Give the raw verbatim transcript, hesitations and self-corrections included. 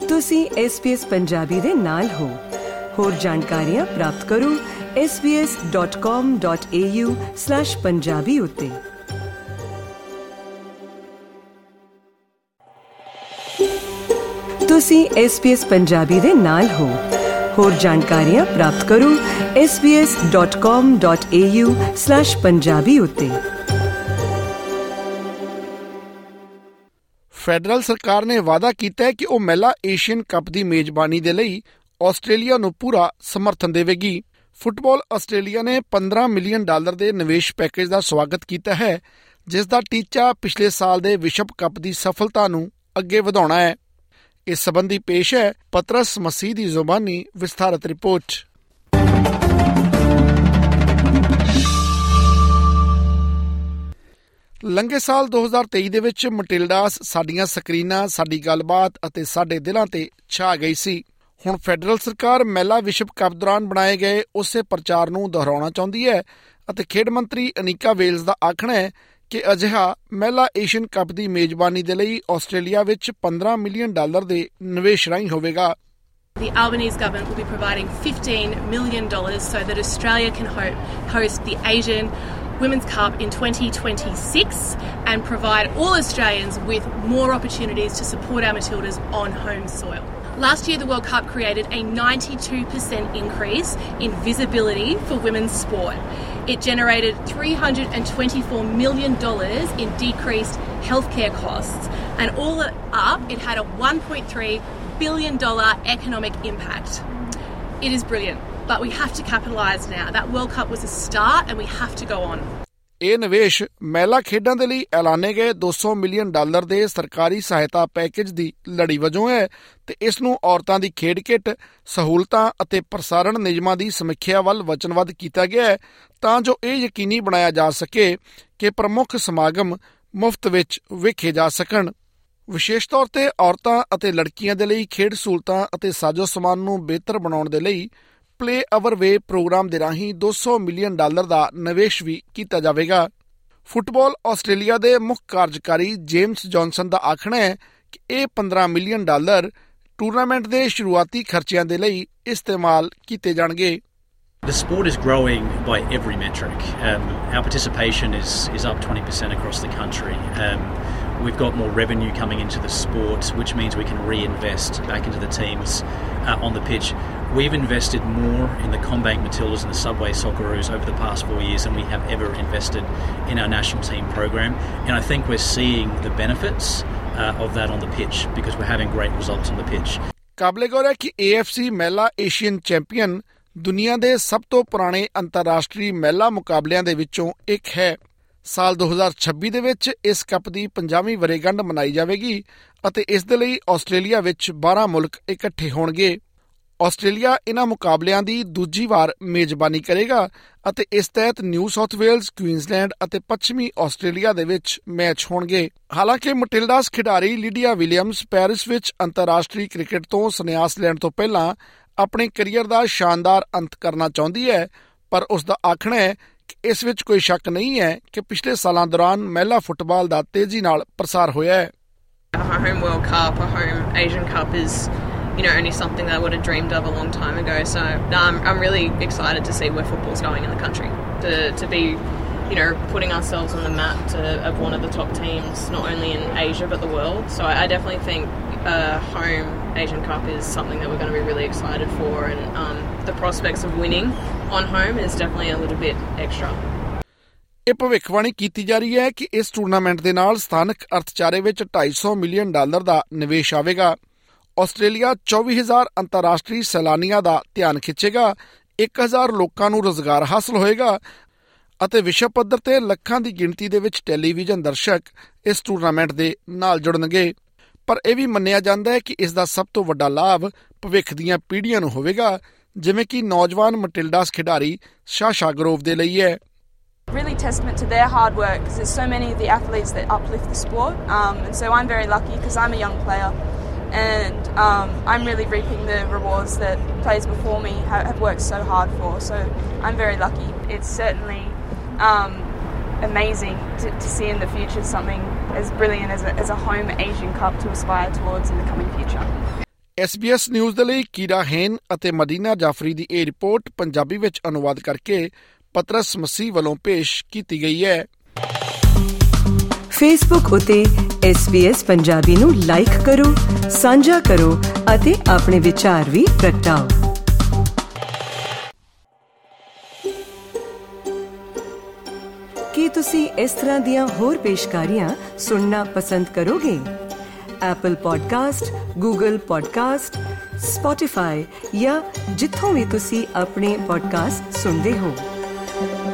ਤੁਸੀਂ S B S Punjabi ਦੇ ਨਾਲ ਹੋ। ਹੋਰ ਜਾਣਕਾਰੀਆਂ ਪ੍ਰਾਪਤ ਕਰੋ S B S dot com dot A U slash Punjabi ਉੱਤੇ। ਤੁਸੀਂ ਐਸ ਬੀ ਐਸ ਪੰਜਾਬੀ ਦੇ ਨਾਲ ਹੋ। ਹੋਰ ਜਾਣਕਾਰੀਆਂ ਪ੍ਰਾਪਤ ਕਰੋ S B S dot com dot A U slash Punjabi ਉੱਤੇ। ਫੈਡਰਲ ਸਰਕਾਰ ਨੇ ਵਾਅਦਾ ਕੀਤਾ ਹੈ ਕਿ ਉਹ ਮਹਿਲਾ ਏਸ਼ੀਅਨ ਕੱਪ ਦੀ ਮੇਜ਼ਬਾਨੀ ਦੇ ਲਈ ਆਸਟ੍ਰੇਲੀਆ ਨੂੰ ਪੂਰਾ ਸਮਰਥਨ ਦੇਵੇਗੀ। ਫੁੱਟਬਾਲ ਆਸਟ੍ਰੇਲੀਆ ਨੇ ਪੰਦਰਾਂ ਮਿਲੀਅਨ ਡਾਲਰ ਦੇ ਨਿਵੇਸ਼ ਪੈਕੇਜ ਦਾ ਸਵਾਗਤ ਕੀਤਾ ਹੈ, ਜਿਸ ਦਾ ਟੀਚਾ ਪਿਛਲੇ ਸਾਲ ਦੇ ਵਿਸ਼ਵ ਕੱਪ ਦੀ ਸਫਲਤਾ ਨੂੰ ਅੱਗੇ ਵਧਾਉਣਾ ਹੈ। ਇਸ ਸੰਬੰਧੀ ਪੇਸ਼ ਹੈ ਪਤਰਸ ਮਸੀਹ ਦੀ ਜ਼ੁਬਾਨੀ ਵਿਸਥਾਰਤ ਰਿਪੋਰਟ। ਲੰਘੇ ਸਾਲ ਦੋ ਹਜ਼ਾਰ ਤੇਈ ਦੇ ਵਿੱਚ ਮਟਿਲਡਾਸ ਸਾਡੀਆਂ ਸਕਰੀਨਾਂ, ਸਾਡੀ ਗੱਲਬਾਤ ਅਤੇ ਸਾਡੇ ਦਿਲਾਂ ਤੇ ਛਾ ਗਈ ਸੀ। ਹੁਣ ਫੈਡਰਲ ਸਰਕਾਰ ਮਹਿਲਾ ਵਿਸ਼ਵ ਕੱਪ ਦੌਰਾਨ ਬਣਾਏ ਗਏ ਉਸੇ ਪ੍ਰਚਾਰ ਨੂੰ ਦੁਹਰਾਉਣਾ ਚਾਹੁੰਦੀ ਹੈ ਅਤੇ ਖੇਡ ਮੰਤਰੀ ਅਨੀਕਾ ਵੇਲਜ਼ ਦਾ ਆਖਣਾ ਹੈ ਕਿ ਅਜਿਹਾ ਮਹਿਲਾ ਏਸ਼ੀਅਨ ਕੱਪ ਦੀ ਮੇਜ਼ਬਾਨੀ ਦੇ ਲਈ ਆਸਟ੍ਰੇਲੀਆ ਵਿੱਚ ਪੰਦਰਾਂ ਮਿਲੀਅਨ ਡਾਲਰ ਦੇ ਨਿਵੇਸ਼ ਰਾਹੀਂ ਹੋਵੇਗਾ। The Albanese government will be providing fifteen million dollars so that Australia can ho- host the Asian Women's Cup in twenty twenty-six and provide all Australians with more opportunities to support our Matildas on home soil. Last year, the World Cup created a ninety-two percent increase in visibility for women's sport. It generated three hundred twenty-four million dollars in decreased healthcare costs, and all up, it had a one point three billion dollars economic impact. It is brilliant. But we have to capitalise now. That World Cup was a start and we have to go on. ਇਹ ਨਿਵੇਸ਼ ਮਹਿਲਾ ਖੇਡਾਂ ਦੇ ਲਈ ਐਲਾਨੇ ਗਏ ਦੋ ਸੌ ਮਿਲੀਅਨ ਡਾਲਰ ਦੇ ਸਰਕਾਰੀ ਸਹਾਇਤਾ ਪੈਕੇਜ ਦੀ ਲੜੀ ਵਜੋਂ ਹੈ ਤੇ ਇਸ ਨੂੰ ਔਰਤਾਂ ਦੀ ਖੇਡ ਕਿੱਟ, ਸਹੂਲਤਾਂ ਅਤੇ ਪ੍ਰਸਾਰਣ ਨਿਯਮਾਂ ਦੀ ਸਮੀਖਿਆ ਵੱਲ ਵਚਨਬੱਧ ਕੀਤਾ ਗਿਆ ਹੈ ਤਾਂ ਜੋ ਇਹ ਯਕੀਨੀ ਬਣਾਇਆ ਜਾ ਸਕੇ ਕਿ ਪ੍ਰਮੁੱਖ ਸਮਾਗਮ ਮੁਫਤ ਵਿੱਚ ਵੇਖੇ ਜਾ ਸਕਣ। ਵਿਸ਼ੇਸ਼ ਤੌਰ ਤੇ ਔਰਤਾਂ ਅਤੇ ਲੜਕੀਆਂ ਦੇ ਲਈ ਖੇਡ ਸਹੂਲਤਾਂ ਅਤੇ ਸਾਜ਼ੋ ਸਮਾਨ ਨੂੰ ਬਿਹਤਰ ਬਣਾਉਣ ਦੇ ਲਈ ਪਲੇ ਅਵਰ ਵੇ ਪ੍ਰੋਗਰਾਮ ਦੇ ਰਾਹੀਂ ਦੋ ਸੌ ਮਿਲੀਅਨ ਡਾਲਰ ਦਾ ਨਿਵੇਸ਼ ਵੀ ਕੀਤਾ ਜਾਵੇਗਾ। ਫੁੱਟਬਾਲ ਆਸਟ੍ਰੇਲੀਆ ਦੇ ਮੁੱਖ ਕਾਰਜਕਾਰੀ ਜੇਮਸ ਜੌਨਸਨ ਦਾ ਆਖਣਾ ਹੈ ਕਿ ਇਹ ਪੰਦਰਾਂ ਮਿਲੀਅਨ ਡਾਲਰ ਟੂਰਨਾਮੈਂਟ ਦੇ ਸ਼ੁਰੂਆਤੀ ਖਰਚਿਆਂ ਦੇ ਲਈ ਇਸਤੇਮਾਲ ਕੀਤੇ ਜਾਣਗੇ। The sport is growing by every metric. Um, our participation is is up twenty percent across the country. Um, we've got more revenue coming into the sport, which means we can reinvest back into the teams uh, on the pitch. We've invested more in the Combank Matildas and the Subway Socceroos over the past four years than we have ever invested in our national team program. And I think we're seeing the benefits uh, of that on the pitch because we're having great results on the pitch. ਕਾਬਲੇ ਗੌਰ ਹੈ ਕਿ ਏ F C ਮਹਿਲਾ Asian champion ਦੁਨੀਆ ਦੇ ਸਭ ਤੋਂ ਪੁਰਾਣੇ ਅੰਤਰਰਾਸ਼ਟਰੀ ਮਹਿਲਾ ਮੁਕਾਬਲਿਆਂ ਦੇ ਵਿੱਚੋਂ ਇੱਕ ਹੈ। ਸਾਲ ਦੋ ਹਜ਼ਾਰ ਛੱਬੀ ਦੇ ਵਿੱਚ ਇਸ ਕੱਪ ਦੀ ਪੰਜਾਹਵੀਂ ਵਰ੍ਹੇਗੰਢ ਮਨਾਈ ਜਾਵੇਗੀ ਅਤੇ ਇਸ ਦੇ ਲਈ ਆਸਟ੍ਰੇਲੀਆ ਵਿੱਚ ਬਾਰਾਂ ਮੁਲਕ ਇਕੱਠੇ ਹੋਣਗੇ। ਆਸਟ੍ਰੇਲੀਆ ਇਹਨਾਂ ਮੁਕਾਬਲਿਆਂ ਦੀ ਦੂਜੀ ਵਾਰ ਮੇਜ਼ਬਾਨੀ ਕਰੇਗਾ ਅਤੇ ਇਸ ਤਹਿਤ ਨਿਊ ਸਾਊਥ ਵੇਲਜ਼, ਕੁਈਨਜ਼ਲੈਂਡ ਅਤੇ ਪੱਛਮੀ ਆਸਟ੍ਰੇਲੀਆ ਦੇ ਵਿੱਚ ਮੈਚ ਹੋਣਗੇ। ਹਾਲਾਂਕਿ ਮਟਿਲਡਾਸ ਖਿਡਾਰੀ ਲੀਡੀਆ ਵਿਲੀਅਮਸ ਪੈਰਿਸ ਵਿੱਚ ਅੰਤਰਰਾਸ਼ਟਰੀ ਕ੍ਰਿਕਟ ਤੋਂ ਸੰਨਿਆਸ ਲੈਣ ਤੋਂ ਪਹਿਲਾਂ ਆਪਣੇ ਕਰੀਅਰ ਦਾ ਸ਼ਾਨਦਾਰ ਅੰਤ ਕਰਨਾ ਚਾਹੁੰਦੀ ਹੈ, ਪਰ ਉਸ ਦਾ ਆਖਣਾ ਹੈ ਕਿ ਇਸ ਵਿੱਚ ਕੋਈ ਸ਼ੱਕ ਨਹੀਂ ਹੈ ਕਿ ਪਿਛਲੇ ਸਾਲਾਂ ਦੌਰਾਨ ਮਹਿਲਾ ਫੁੱਟਬਾਲ ਦਾ ਤੇਜ਼ੀ ਨਾਲ ਪ੍ਰਸਾਰ ਹੋਇਆ ਹੈ। A home World Cup, a home Asian Cup is, you know, only something that I would have dreamed of a long time ago. So um, I'm really excited to see where football's going in the country. To to be, you know, putting ourselves on the map to of one of the top teams, not only in Asia but the world. So I, I definitely think a home Asian Cup is something that we're going to be really excited for, and um, the prospects of winning on home is definitely a little bit extra. ਇਹ ਭਵਿੱਖਬਾਣੀ ਕੀਤੀ ਜਾ ਰਹੀ ਹੈ ਕਿ ਇਸ tournament ਦੇ ਨਾਲ ਸਥਾਨਕ ਅਰਥਚਾਰੇ ਵਿੱਚ ਢਾਈ ਸੌ ਮਿਲੀਅਨ ਡਾਲਰ ਦਾ ਨਿਵੇਸ਼ ਆਵੇਗਾ। ਆਸਟ੍ਰੇਲੀਆ ਚੌਵੀ ਹਜ਼ਾਰ ਅੰਤਰਰਾਸ਼ਟਰੀ ਸੈਲਾਨੀਆਂ ਦਾ ਧਿਆਨ ਖਿੱਚੇਗਾ, ਇੱਕ ਹਜ਼ਾਰ ਲੋਕਾਂ ਨੂੰ ਰੁਜ਼ਗਾਰ ਹਾਸਲ ਹੋਏਗਾ ਅਤੇ ਵਿਸ਼ਵ ਪੱਧਰ ਤੇ ਲੱਖਾਂ ਦੀ ਗਿਣਤੀ ਦੇ ਵਿੱਚ ਟੈਲੀਵਿਜ਼ਨ ਦਰਸ਼ਕ ਇਸ ਟੂਰਨਾਮੈਂਟ ਦੇ ਨਾਲ ਜੁੜਨਗੇ। ਪਰ ਇਹ ਵੀ ਮੰਨਿਆ ਜਾਂਦਾ ਹੈ ਕਿ ਇਸ ਦਾ ਸਭ ਤੋਂ ਵੱਡਾ ਲਾਭ ਭਵਿੱਖ ਦੀਆਂ ਪੀੜ੍ਹੀਆਂ ਨੂੰ ਹੋਵੇਗਾ, ਜਿਵੇਂ ਕਿ ਨੌਜਵਾਨ ਮਟਿਲਡਾਸ ਖਿਡਾਰੀ ਸਾਸ਼ਾ ਗਰੋਵ ਦੇ ਲਈ ਹੈ। Really testament to their hard work because there's so many of the athletes that uplift the sport, um, and so I'm very lucky because I'm a young player and um, I'm really reaping the rewards that players before me have, have worked so hard for, so I'm very lucky. It's certainly um, amazing to, to see in the future something as brilliant as a, as a home Asian Cup to aspire towards in the coming future. S B S news ਦੇ ਲਈ ਕੀਰਾ ਹੈਨ ਅਤੇ ਮਦੀਨਾ ਜਾਫਰੀ ਦੀ ਇਹ report Punjabi ਵਿੱਚ ਅਨੁਵਾਦ ਕਰਕੇ ਪਤਰਸ ਮਸੀਹ ਵੱਲੋਂ ਪੇਸ਼ ਕੀਤੀ ਗਈ ਹੈ। ਫੇਸਬੁੱਕ ਉਤੇ ਐਸ ਬੀ ਐਸ ਪੰਜਾਬੀ ਨੂੰ ਲਾਈਕ ਕਰੋ, ਸਾਂਝਾ ਕਰੋ ਅਤੇ ਆਪਣੇ ਵਿਚਾਰ ਵੀ ਪ੍ਰਗਟਾਓ। ਕੀ ਤੁਸੀਂ ਇਸ ਤਰ੍ਹਾਂ ਦੀਆਂ ਹੋਰ ਪੇਸ਼ਕਾਰੀਆਂ ਸੁਣਨਾ ਪਸੰਦ ਕਰੋਗੇ? Apple podcast, Google podcast, Spotify ਜਾਂ ਜਿੱਥੋਂ ਵੀ ਤੁਸੀਂ ਆਪਣੇ ਪੋਡਕਾਸਟ ਸੁਣਦੇ ਹੋ।